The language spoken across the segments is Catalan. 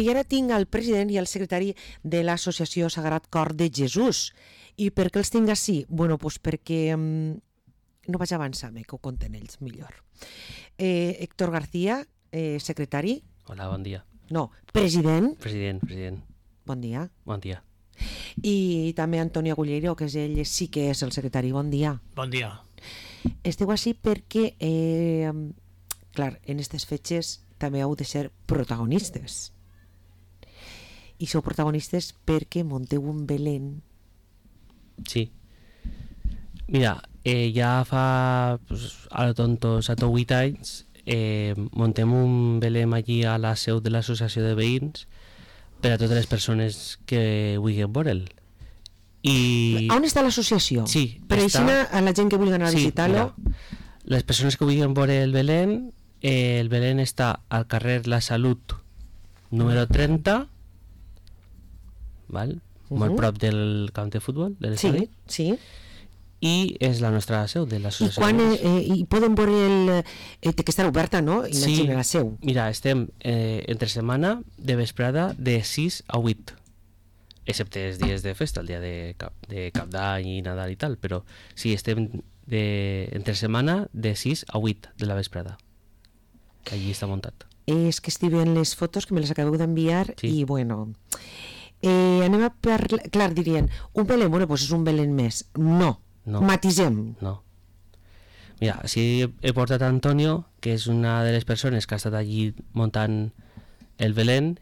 i ara tinc el president i el secretari de l'Associació Sagrat Cor de Jesús. I per què els tinc així? Bueno, doncs perquè no vaig avançar-me, que ho conten ells millor. Héctor García, secretari. Hola, bon dia. No, president. President. Bon dia. Bon dia. I també Antonio Agullero, que és ell, sí que és el secretari. Bon dia. Bon dia. Esteu així perquè, clar, en aquestes fetges també heu de ser protagonistes. I sou protagonistes perquè monteu un Belén. Sí. Mira, ja fa, a lo tonto, 7 o 8 anys, montem un Belém allí a la seu de l'associació de veïns per a totes les persones que vulguin veure'l. On està l'associació? Sí, per així a la gent que vulgui anar a visitar-lo. Les persones que vulguin veure el Belén està al carrer La Salut número 30, val? Molt prop del camp de futbol de l'estadi. Sí. I és la nostra seu de l'associació. I poden veure té que estar oberta, no? Imagina la seu. Mira, estem entre setmana de vesprada de 6 a 8, excepte els dies de festa, el dia de Cap d'Any i Nadal i tal, però sí, estem entre setmana de 6 a 8 de la vesprada. Allí està muntat. És que estic veient les fotos que me les acabeu d'enviar i bueno... anem a parlar... Clar, dirien, un Belén, bueno, doncs és un Belén més. No. Matisem. No. Mira, sí he portat a Antonio, que és una de les persones que ha estat allí muntant el Belén,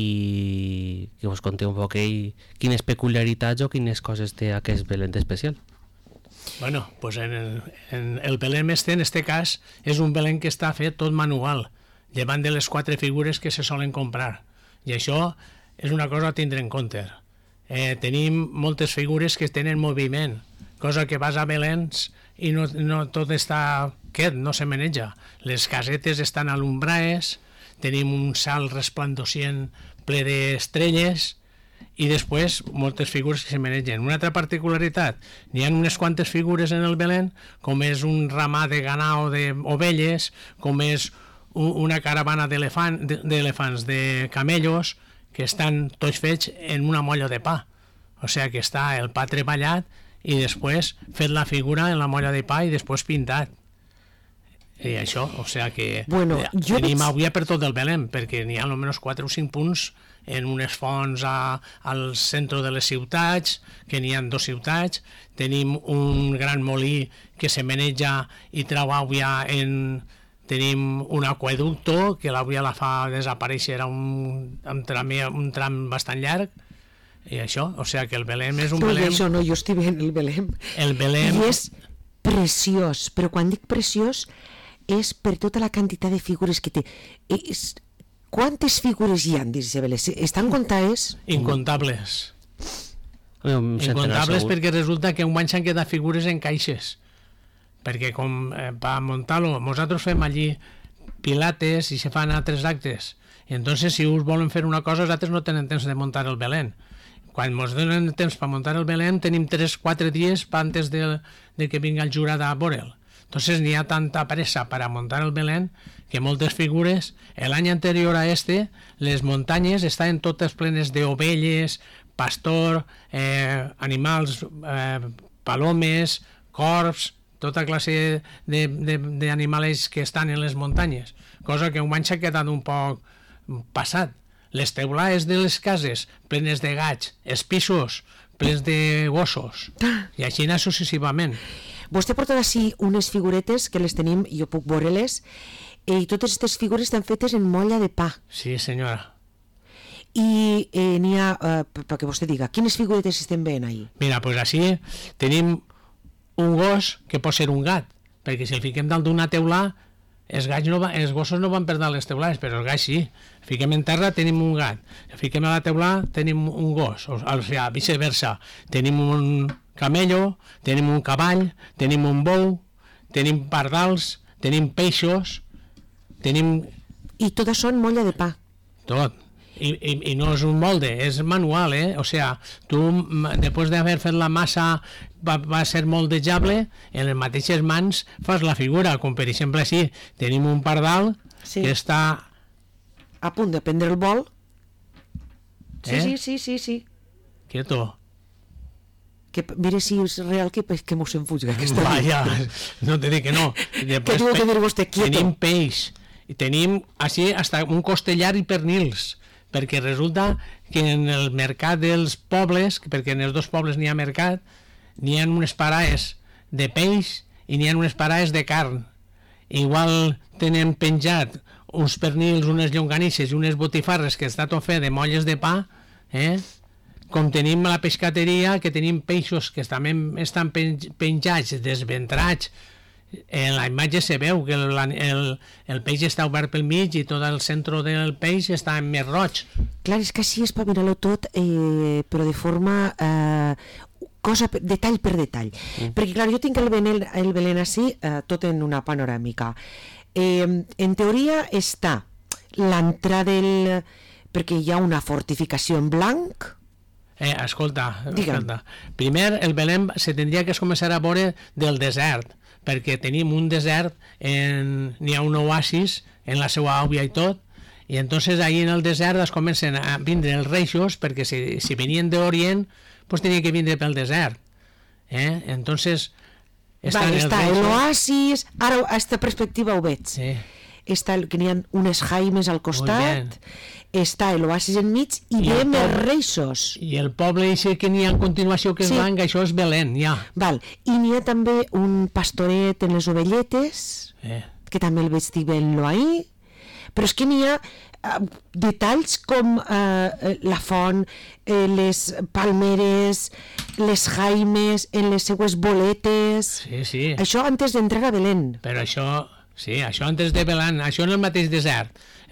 i que us conté un poc ell quines peculiaritats o quines coses té aquest Belén d'especial. Bueno, pues en el Belén en este cas és un Belén que està fet tot manual, llevant de les 4 figures que se solen comprar, i això és una cosa a tindre en compte. Tenim moltes figures que tenen moviment, cosa que vas a Beléns i no tot està quiet, no se maneja. Les casetes estan alumbrades, tenim un salt resplandocient ple d'estrelles i després moltes figures que se manegen. Una altra particularitat, n'hi ha unes quantes figures en el Belén, com és un ramat de ganao d'ovelles, com és una caravana d'elefants, de camellos, que estan tots fets en una molla de pa. O sigui que està el pa treballat i després fet la figura en la molla de pa i després pintat. I això, o sigui que tenim avui per tot el Belén, perquè n'hi ha almenys 4 o 5 punts en unes fonts al centre de les ciutats, que n'hi ha 2 ciutats, tenim un gran molí que se maneja i trau aigua tenim un aqüeducto que l'aigua la fa desaparèixer a un tram bastant llarg, i això, o sigui que el Belén és un Belén... Això no, jo estic veient el Belén. El Belén... I és preciós, però quan dic preciós és per tota la quantitat de figures que té. Quantes figures hi ha dins de Belén? Estan comptades? Incontables. Incontables, perquè resulta que un any s'han quedat figures en caixes, perquè com per muntar-lo nosaltres fem allí pilates i se fan altres actes, i entonces si us volen fer una cosa, els altres no tenen temps de muntar el Belén. Quan ens donen temps per muntar el Belén tenim 3-4 dies antes de que vinga el jurat a veure'l. Entonces n'hi ha tanta pressa per a muntar el Belén que moltes figures, l'any anterior a les muntanyes estaven totes plenes d'ovelles, pastor, animals, palomes, corbs, tota classe d'animals que estan en les muntanyes, cosa que un any s'ha quedat un poc passat. Les teulades de les cases plenes de gats, els pisos plens de gossos, i així anar successivament. Vostè porta d'ací unes figuretes que les tenim, jo puc veure-les, i totes aquestes figures estan fetes en molla de pa. Sí, senyora. I n'hi ha, perquè vostè diga, quines figuretes estem veient ahí? Mira, doncs així tenim un gos que pot ser un gat, perquè si el fiquem dalt d'una teula, els gossos no van per dalt les teulades, però els gats sí. El fiquem en terra, tenim un gat. El fiquem a la teula, tenim un gos. O sigui, viceversa. Tenim un camello, tenim un cavall, tenim un bou, tenim pardals, tenim peixos, tenim... I totes són molla de pa. Tot. I no és un molde, és manual, o sigui, tu després d'haver fet la massa va ser moldejable, en les mateixes mans fas la figura, com per exemple així tenim un pardal que està a punt de prendre el vol Sí. Quieto. Que, mire si és real que mos enfuga aquesta Vaja, no te dic que no. Què diu que dir vostè? Quieto. Tenim peix, i tenim així hasta un costellar i pernils, perquè resulta que en el mercat dels pobles, perquè en els dos pobles n'hi ha mercat, n'hi ha unes paraes de peix i n'hi ha unes paraes de carn. Igual tenen penjat uns pernils, unes llonganisses i unes botifarres que està tot fet de molles de pa, com tenim la pescateria, que tenim peixos que també estan penjats, desventrats. En la imatge se veu que el peix està obert pel mig i tot el centre del peix està més roig. Clar, és que així és per mirar-ho tot, però de forma... detall per detall. Perquè, clar, jo tinc el Belén així, tot en una panoràmica. En teoria està l'entrada perquè hi ha una fortificació en blanc. Escolta. Primer, el Belén se tindria que començar a veure del desert, perquè tenim un desert, n'hi ha un oasis en la seva àvia i tot, i entonces ahí en el desert es comencen a vindre els reixos, perquè si venien d'Orient, pues tenia que vindre pel desert. Entonces, està l'oasis, ara a aquesta perspectiva ho veig. Sí. Està que n'hi ha unes jaimes al costat, està l'oasis enmig i veiem els reixos. I el poble que n'hi ha a continuació que és blanc, això és Belén, ja. Val. I n'hi ha també un pastoret en les ovelletes, que també el veig dient-lo ahí, però és que n'hi ha detalls com la font, les palmeres, les jaimes, en les seues boletes... Sí. Això antes d'entrar a Belén. Però això... Sí, això antes de Belén, això en el mateix desert.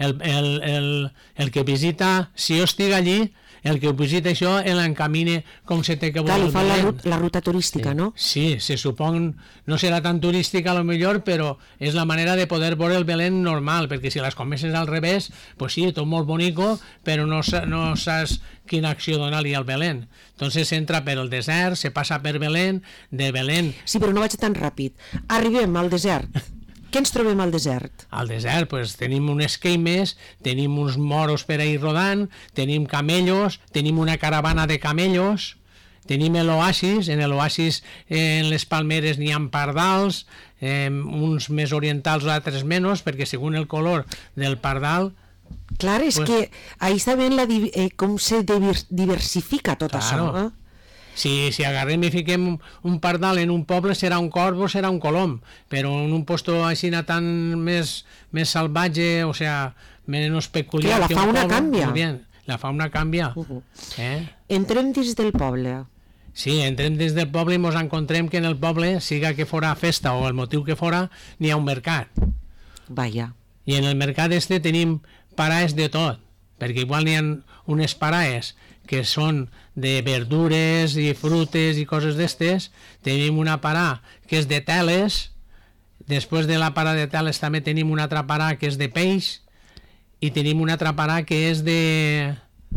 El que visita, si jo estic allí, el que visita això, l'encamina com se té que veure. Clar, li fa la ruta turística, no? Sí, se supon, no serà tan turística a lo millor, però és la manera de poder veure el Belén normal, perquè si les comences al revés, pues sí, tot molt bonico, però no saps quina acció donar-li al Belén. Entonces entra per el desert, se passa per Belén, de Belén... Sí, però no vaig tan ràpid. Arribem al desert. Què ens trobem al desert? Al desert, pues, tenim unes queimes, tenim uns moros per ahir rodant, tenim camellos, tenim una caravana de camellos, tenim l'oasis, en l'oasis en les palmeres n'hi ha pardals, uns més orientals o altres menys, perquè segons el color del pardal... Clar, és que ahí està ben com se diversifica tot això. Si agarrem i fiquem un pardal en un poble serà un corb o serà un colom, però en un posto així tan més salvatge, o sea, menys peculiar... Clar, la fauna canvia. Bien, la fauna canvia. Entrem dins del poble. Sí, entrem dins del poble i ens encontrem que en el poble, siga que fora festa o el motiu que fora, n'hi ha un mercat. Vaja. I en el mercat tenim paraes de tot, perquè igual n'hi ha unes paraes que són de verdures i frutes i coses d'estes, tenim una parà que és de teles, després de la parà de teles també tenim una altra parà que és de peix, i tenim una altra parà que és de...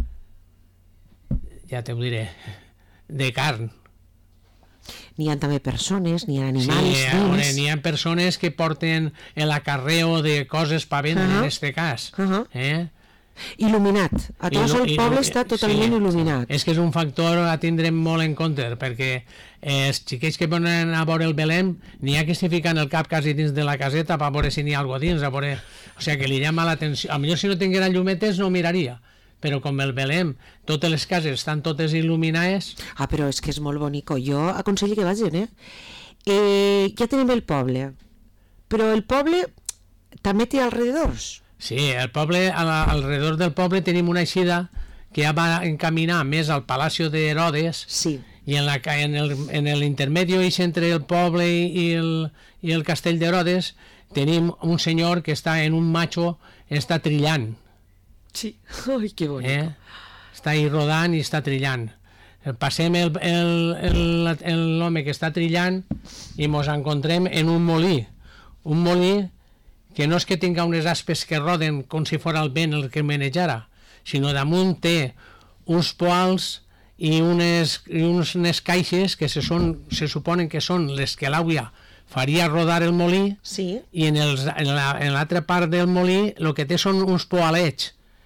ja te ho diré, de carn. N'hi ha també persones, n'hi ha animals dins. N'hi ha persones que porten l'acarreo de coses per vendre, en aquest cas. Il·luminat. A tot el poble està totalment il·luminat. És que és un factor a tindre molt en compte, perquè els xiquets que ponen a veure el Belén n'hi ha que se fiquen el cap quasi dins de la caseta per veure si n'hi ha alguna cosa dins, o sigui que li llama l'atenció. A millor si no tinguera llumetes no miraria, però com el Belén, totes les cases estan totes il·luminades... Però és que és molt bonic. Jo aconsello que vagin, ja tenim el poble, però el poble també té alrededors. Sí, el poble, alrededor del poble tenim una eixida que ja va encaminar més al Palacio de Herodes, sí. I en l'intermedi entre el poble i el castell d'Herodes tenim un senyor que està en un macho, està trillant. Sí, ai, que bonic. Està ahí rodant i està trillant. Passem l'home que està trillant i ens encontrem en un molí que no és que tinga unes aspes que roden com si fos el vent el que manejara, sinó damunt té uns poals i unes caixes que se suponen que són les que l'àvia faria rodar el molí, sí. I en l'altra part del molí el que té són uns poalets,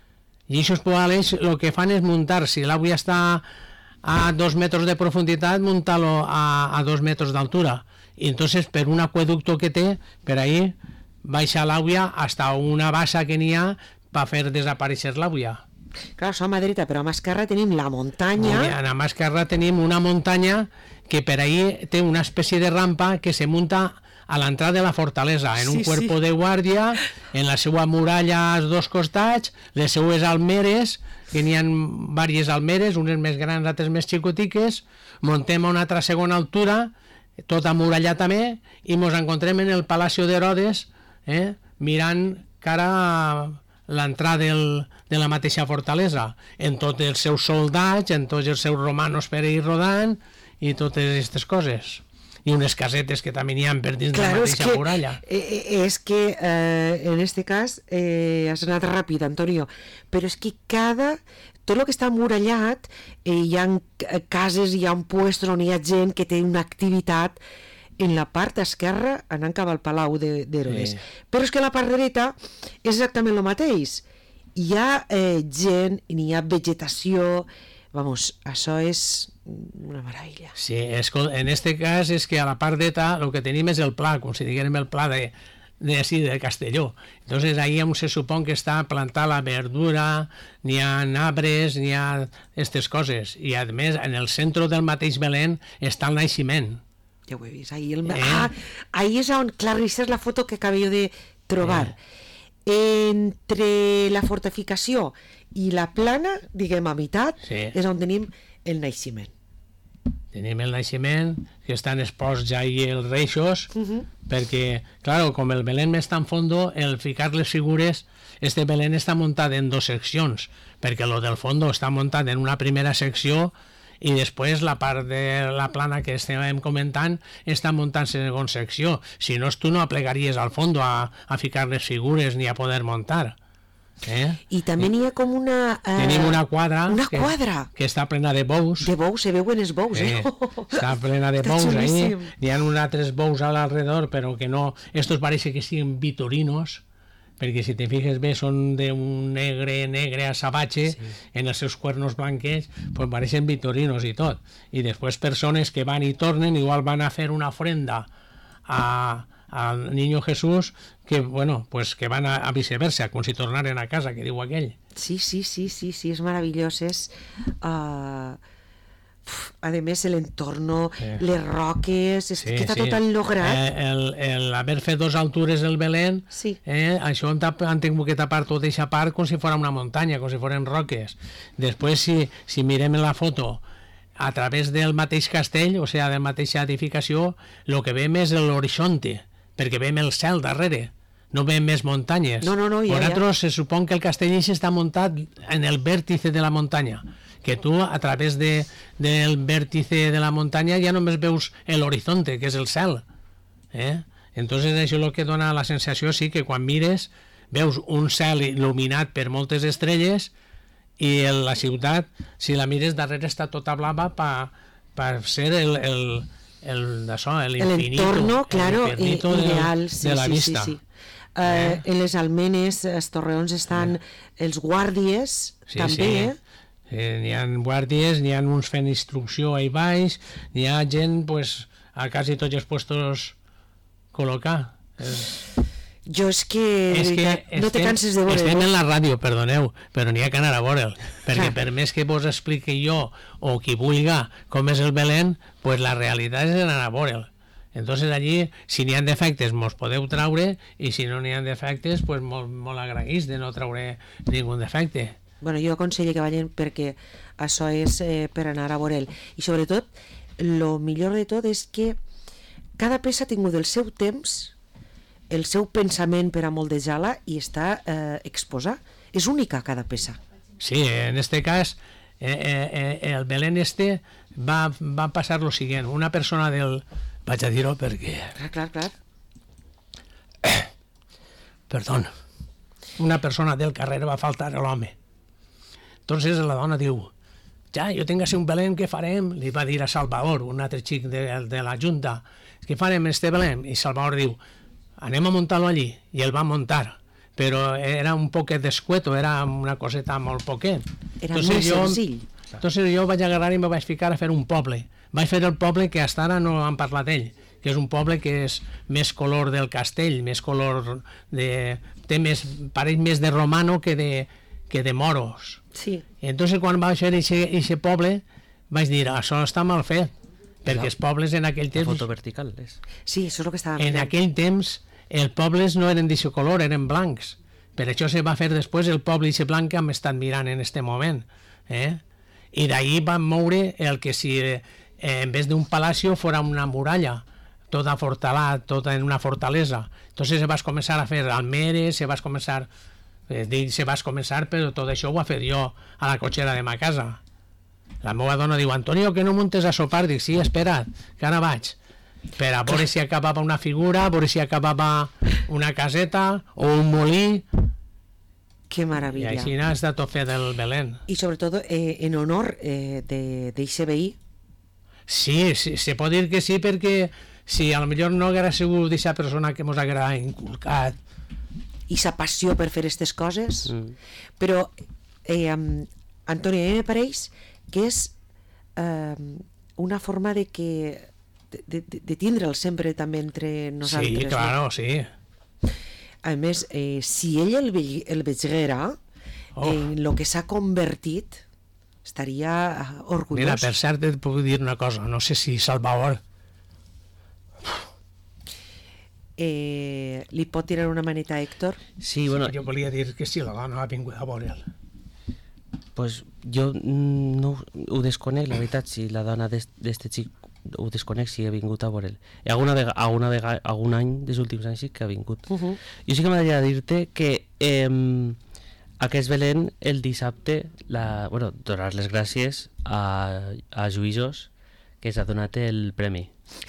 I aquests poales el que fan és muntar, si l'àvia està a 2 metres de profunditat, muntar-lo a 2 metres d'altura. I entonces per un aqüeducto que té, per ahí baixa l'àvia hasta una bassa que n'hi ha per fer desaparèixer l'àvia. Clar, això a mà dreta, però a mà esquerra tenim la muntanya. A la mà esquerra tenim una muntanya que per ahí té una espècie de rampa que se munta a l'entrada de la fortalesa, en un cuerpo de guàrdia, en la seva muralla als dos costats, les seues almeres, que n'hi ha diverses almeres, unes més grans, altres més xicotiques, muntem a una altra segona altura, tot amurallat també, i ens encontrem en el Palacio d'Herodes, mirant cara a l'entrada de la mateixa fortalesa, en tots els seus soldats, en tots els seus romanos per ahí rodant, i totes aquestes coses. I unes casetes que també n'hi ha per dins de la mateixa muralla. És que en este cas has anat ràpid, Antonio, però és que tot el que està murallat, hi ha cases, hi ha puestos on hi ha gent que té una activitat en la part esquerra anant cap al Palau d'Herodes. Però és que la part dreta és exactament el mateix. Hi ha gent, hi ha vegetació. Vamos, això és una meravella. Sí, en este cas és que a la part dreta el que tenim és el pla, com si diguem el pla de Castelló. Entonces ahí on se supon que està plantada la verdura, n'hi ha arbres, n'hi ha aquestes coses. I a més, en el centre del mateix Belén està el naixement. Ja ho he vist. Ahí és on, clar, aquesta és la foto que acabo de trobar. Entre la fortificació i la plana, diguem a meitat, és on tenim el naixement. Tenim el naixement, que estan exposts ja ahí els reixos, perquè, clar, com el Belén és tan fondo, el ficar les figures, este Belén està muntat en 2 seccions, perquè lo del fondo està muntat en una primera secció i després la part de la plana que estem comentant està muntant en segona secció. Si no, tu no aplegaries al fondo a ficar les figures ni a poder muntar. I també n'hi ha com una... Tenim una quadra que està plena de bous. De bous, se veuen els bous, Està plena de bous ahí. N'hi ha uns altres bous a l'alrededor, però que no... Estos parece que siguin vitorinos, perquè si te fixes bé són d'un negre a sabatge, en els seus cuernos blanques, pues pareixen vitorinos i tot. I després persones que van i tornen, igual van a fer una ofrenda al Niño Jesús, que, bueno, pues que van a viceversa, com si tornaren a casa, que diu aquell. Sí, és meravellós, és... a més, l'entorno, les roques, és que està tot enlograt. El haver fet 2 altures del Belén, això han tingut que tapar tota aquesta part com si fos una muntanya, com si foren roques. Després, si mirem la foto a través del mateix castell, o sigui, de la mateixa edificació, el que veiem és l'horitzonte, perquè veiem el cel darrere, no veiem més muntanyes. Nosaltres se supon que el castell està muntat en el vèrtice de la muntanya, que tu a través del vèrtice de la muntanya ja només veus l'horitzonte, que és el cel. Entonces això és el que dona la sensació, sí, que quan mires veus un cel il·luminat per moltes estrelles i la ciutat, si la mires darrere està tota blava per ser l'entorno, claro, ideal de la vista. En les almenes, els torreons estan els guàrdies, també, n'hi ha guàrdies, n'hi ha uns fent instrucció ahí baix, n'hi ha gent pues, a quasi tots els puestos col·locar. Jo és que no te canses de veure'l. Estem en la ràdio, perdoneu, però n'hi ha que anar a veure'l, perquè per més que vos expliqui jo o qui vulga com és el Belén, pues la realitat és anar a veure'l. Entonces allí, si n'hi ha defectes, mos podeu traure, i si no n'hi ha defectes, pues molt agraïts de no traure ningú defecte. Bueno, jo aconsello que vagin perquè això és per anar a veure'l. I sobretot, el millor de tot és que cada peça ha tingut el seu temps, el seu pensament per a moldejar-la i està exposada. És única cada peça. Sí, en este cas, el Belén va passar lo siguiente. Una persona del... Vaig a dir-ho perquè... Clar. Perdó. Una persona del carrer va faltar a l'home. Entonces la dona diu, ja, jo tinc un Belén, què farem? Li va dir a Salvador, un altre xic de la Junta, què farem este Belén? I Salvador diu, anem a muntar-lo allí. I el va muntar. però era un poquet d'escueto, era una coseta molt poquet. Era molt senzill. Entonces jo vaig agarrar i me vaig ficar a fer un poble. Vaig fer el poble que hasta ara no han parlat d'ell, que és un poble que és més color del castell, més color de... pareix més de romano que de moros. Sí. I entonces quan vaig fer aquest poble vaig dir, això està mal fet, perquè els pobles en aquell La temps... foto vertical és. Sí, això és el que estava En aquell temps els pobles no eren d'aquest color, eren blancs. Per això se va fer després el poble i blanc que hem estat mirant en este moment. I d'ahir van moure el que si en vez d'un palacio fora una muralla, tota fortalada, tota en una fortalesa. Entonces se vas començar a fer almeres, se vas començar, però tot això ho va fer jo a la cotxera de ma casa. La meva dona diu, Antonio, que no muntes a sopar? Dic, sí, espera't, que ara vaig. Per a veure si acabava una figura, a veure si acabava una caseta o un molí. Que maravilla. I així has de tot fer del Belén. Y sobre todo en honor de ICBI. Sí, se pot dir que sí, perquè si a lo millor no haguera sigut d'aquesta persona que ens haguera inculcat. I sa passió per fer aquestes coses. Però, Antonio, a mi me pareix que és una forma de tindre'l sempre també entre nosaltres. Sí, claro, sí. A més, si ell el veiguera en lo que s'ha convertit, estaria orgullós. Mira, per cert, et puc dir una cosa, no sé si Salvador li pot tirar una maneta a Héctor? Sí, bueno, jo volia dir que si la dona ha vingut a veure'l. pues jo no ho desconec, la veritat, si la dona d'este xic ho desconec, si ha vingut a veure'l. I algun any dels últims anys sí que ha vingut. Jo sí que m'agradaria dir-te que aquest Belén el dissabte, donar les gràcies a Lluïsos, que s'ha donat el premi.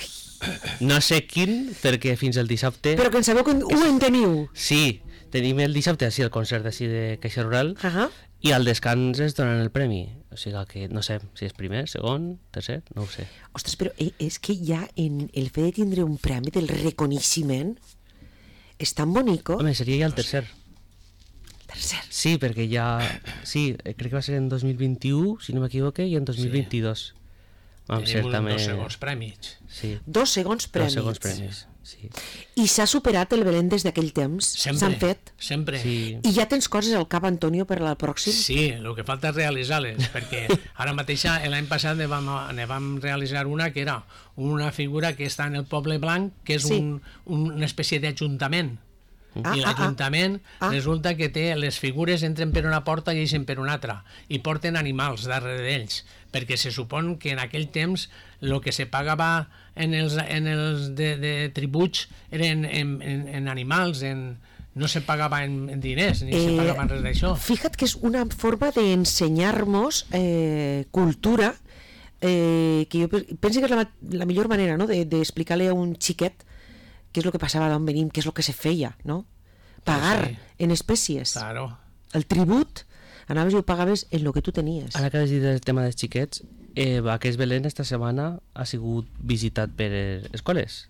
No sé quin, perquè fins el dissabte... Però que en sabeu que ho en teniu. Sí, tenim el dissabte així el concert d'ací de Caixa Rural i al descans es donen el premi. O sigui que no sé si és primer, segon, tercer, no ho sé. Ostres, però és que ja en el fet de tindre un premi del reconeixement és tan bonico. Home, seria ja el tercer. Tercer. Sí, perquè ja... Sí, crec que va ser en 2021, si no m'equivoque, i en 2022. Vam ser també... 2 segons premis. Sí. 2 segons premis. 2 segons premis, sí. I s'ha superat el Belén des d'aquell temps? S'han fet? Sempre. Sí. I ja tens coses al cap, Antonio, per al pròxim? Sí, el que falta és realitzar-les, perquè ara mateix l'any passat ne vam realitzar una que era una figura que està en el Poble Blanc, que és una espècie d'ajuntament. I l'Ajuntament resulta que té les figures, entren per una porta i eixen per una altra, i porten animals darrere d'ells, perquè se supon que en aquell temps el que se pagava en els de tributs eren en animals, no se pagava en diners, ni se pagava en res d'això. Fíjate que és una forma d'ensenyar-nos cultura, que jo penso que és la millor manera, no?, d'explicar-li a un xiquet què és el que passava d'on venim, què és el que se feia, no? Pagar en espècies. Claro. El tribut, anaves i ho pagaves en el que tu tenies. Ara que has dit el tema dels xiquets, aquest Belén esta setmana ha sigut visitat per escoles.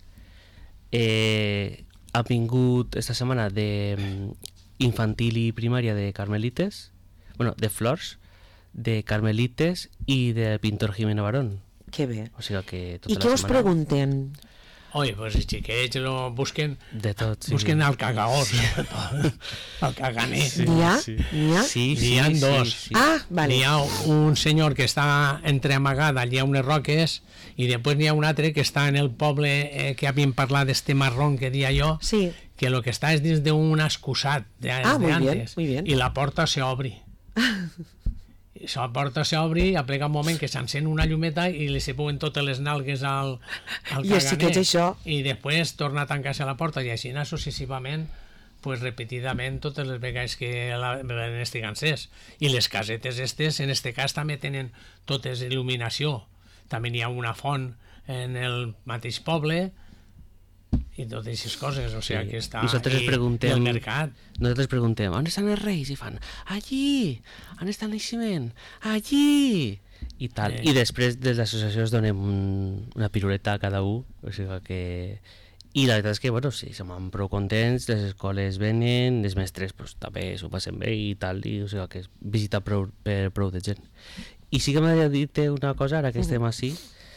Ha vingut esta setmana d'infantil i primària de Carmelites, de Flors, de Carmelites i de Pintor Jimeno Barón. Que bé. O sigui que tota I la què us setmana... pregunten? Oi, pues els xiquets busquen de tot, sí. Busquen el cagaor, el caganer. N'hi ha? N'hi ha dos. Sí. Ah, vale. N'hi ha un senyor que està entreamagat allà a unes roques i després n'hi ha un altre que està en el poble que havíem parlat d'este marrón que dia jo, que el que està és dins d'un excusat d'antes i la porta s'obri. La porta s'obri i aplega un moment que s'encén una llumeta i li se posen totes les nalgues al caganer i després torna a tancar-se la porta i així successivament, repetidament totes les vegades que Belén estigui encès. I les casetes estes en este cas també tenen totes il·luminació, també n'hi ha una font en el mateix poble i totes aquestes coses, o sigui que està el mercat. Nosaltres preguntem, on estan els reis? I fan, allí, on està el naixement? Allí! I tal. I després des de l'associació es donem una piruleta a cada un, o sigui que... I la veritat és que, bueno, sí, som prou contents, les escoles venen, les mestres pues, també s'ho passen bé i tal, i o sigui que és visitar per prou de gent. I sí que m'agradaria dir-te una cosa, ara que estem així,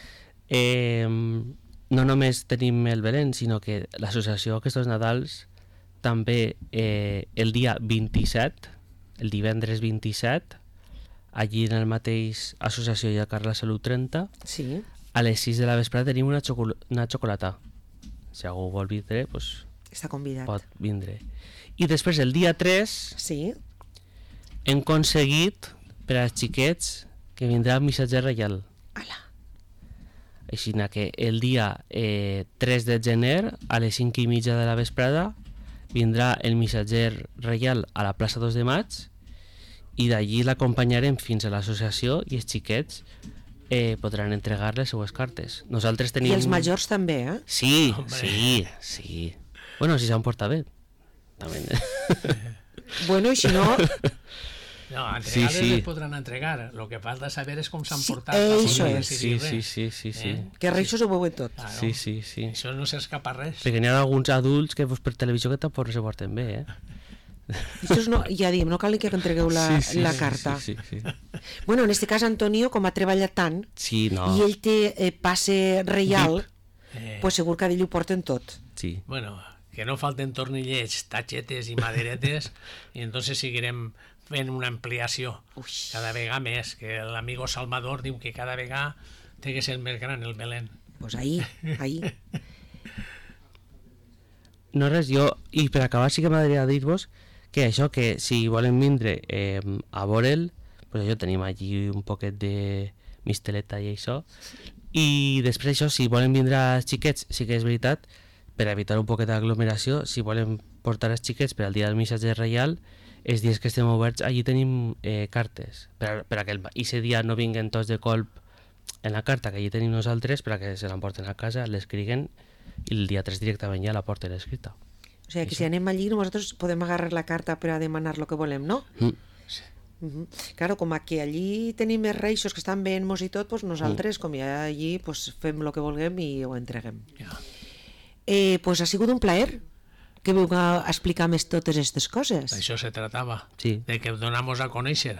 no només tenim el Belén, sinó que l'associació Aquestos Nadals també el dia 27, el divendres 27, allí en el mateix associació i al carrer La Salut 30, Sí. a les 6 de la vesprada tenim una xocolata. Si algú vol vindre, doncs Està convidat. pot vindre. I després, el dia 3, Sí. hem aconseguit per als xiquets que vindrà el missatger reial. Ala. Així que el dia 3 de gener, a les 5:30 de la vesprada, vindrà el missatger reial a la plaça 2 de maig i d'allí l'acompanyarem fins a l'associació i els xiquets podran entregar les seues cartes. Nosaltres tenim... I els majors també, eh? Sí, Hombre. sí. Bueno, si s'han portat bé. També. Bueno, i si no... No, entregar Sí. les podran entregar. Lo que falta saber és com s'han Sí, portat. això per poder és. decidir Sí. res. Que reixos ho veuen tot. Claro. Sí. Això no s'escapa res. Perquè n'hi ha alguns adults que per televisió que tampoc no se porten bé, Això no, ja diem, no cal ni que entregueu la carta. Sí. Bueno, en este cas, Antonio, com ha treballat tant, Sí, no. i ell té passe reial, pues segur que d'ell ho porten tot. Sí. Bueno, que no falten tornillets, tachetes i maderetes i entonces seguirem fent una ampliació cada vegada més, que l'amigo Salvador diu que cada vegada té que ser més gran el Belén. Pues ahí. No res, jo, i per acabar sí que m'agradaria dir-vos que això, que si volen vindre a veure'l, pues això, tenim allí un poquet de misteleta i això, i després això, si volen vindre als xiquets, sí que és veritat, per evitar un poquet d'aglomeració, si volen portar els xiquets per al dia del missatger reial, els dies que estem oberts, allí tenim cartes, per a que aquest dia no vinguen tots de colp en la carta que allí tenim nosaltres, per a que se l'emporten a casa, l'escriguen, i el dia 3 directament ja la porten escrita. O sigui, que si anem allí, nosaltres podem agarrar la carta per a demanar lo que volem, no? Claro, com que allí tenim els reixos que estan veient-nos i tot, pues nosaltres, com ja allí, pues fem lo que vulguem i ho entreguem. Ja. Pues ha sigut un plaer que veu a explicar més totes aquestes coses. D'això se tratava, Sí. de que donamos a conèixer.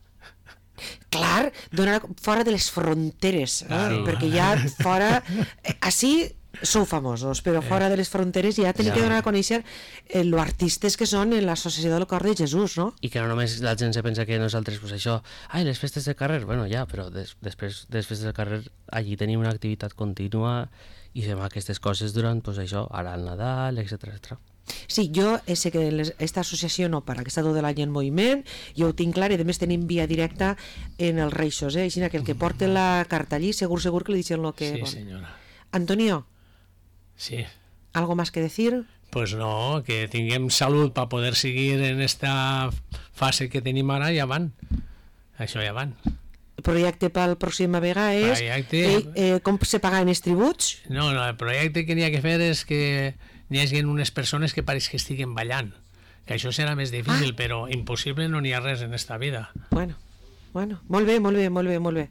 Clar, donar fora de les fronteres, Claro. perquè ja fora... Així sou famosos, però fora de les fronteres ja tenim que donar a conèixer els artistes que són en l'Associació del Cor de Jesús, no? I que no només la gent se pensa que nosaltres, pues això, les festes de carrer, bueno, ja, però després de les festes de carrer allí tenim una activitat contínua i fem aquestes coses durant, pues això, ara el Nadal, etc. Sí, jo sé que aquesta associació no para, que està tot l'any en moviment, jo ho tinc clar i a més tenim via directa en els reixos, així que el que porta la carta allí segur que li deixen el que Sí, vol. senyora. Antonio, Sí. ¿algo más que decir? Pues no, que tinguem salut per poder seguir en esta fase que tenim ara i avant. Això ja van. El projecte pel pròxima vegada és Projecte- com se paguen els tributs. No, el projecte que n'hi ha que fer és que n'hi hagi unes persones que pareix que estiguen ballant. Que això serà més difícil, però impossible no n'hi ha res en esta vida. Bueno, molt bé.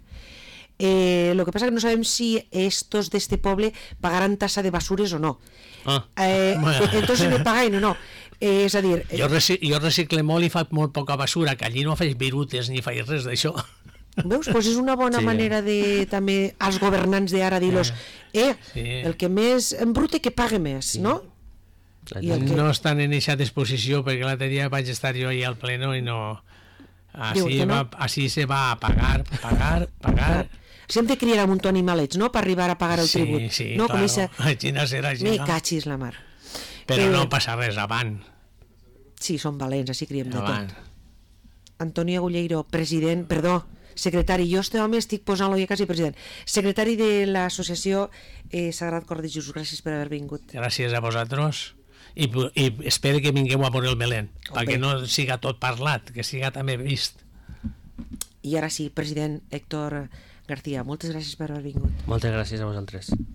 Lo que pasa que no sabem si estos de este poble pagaran tasa de basures o no. Entonces me paguen o no. És a dir... Jo recicle molt i faig molt poca basura, que allí no faig virutes ni faig res d'això. Veus? Pues és una bona manera de també als governants d'ara dir-los el que més embrute que pague més, no? I el que... No estan en aquesta disposició perquè l'altre dia vaig estar jo ahí al pleno i no... Així se va a pagar. Si hem de criar a un munt d'animalets, no?, per arribar a pagar el tribut. Sí, no? claro. Així no serà així. Me cachis la mar. Però no passa res, avant. Sí, són valents, així criem de Avant. tot. Antonio Agulleiro, secretari, jo este home estic posant-lo ja quasi president, secretari de l'associació Sagrat Cor de Jesús, gràcies per haver vingut. Gràcies a vosaltres i espero que vingueu a veure el Belén, perquè no siga tot parlat, que siga també vist. I ara sí, president Héctor García, moltes gràcies per haver vingut. Moltes gràcies a vosaltres.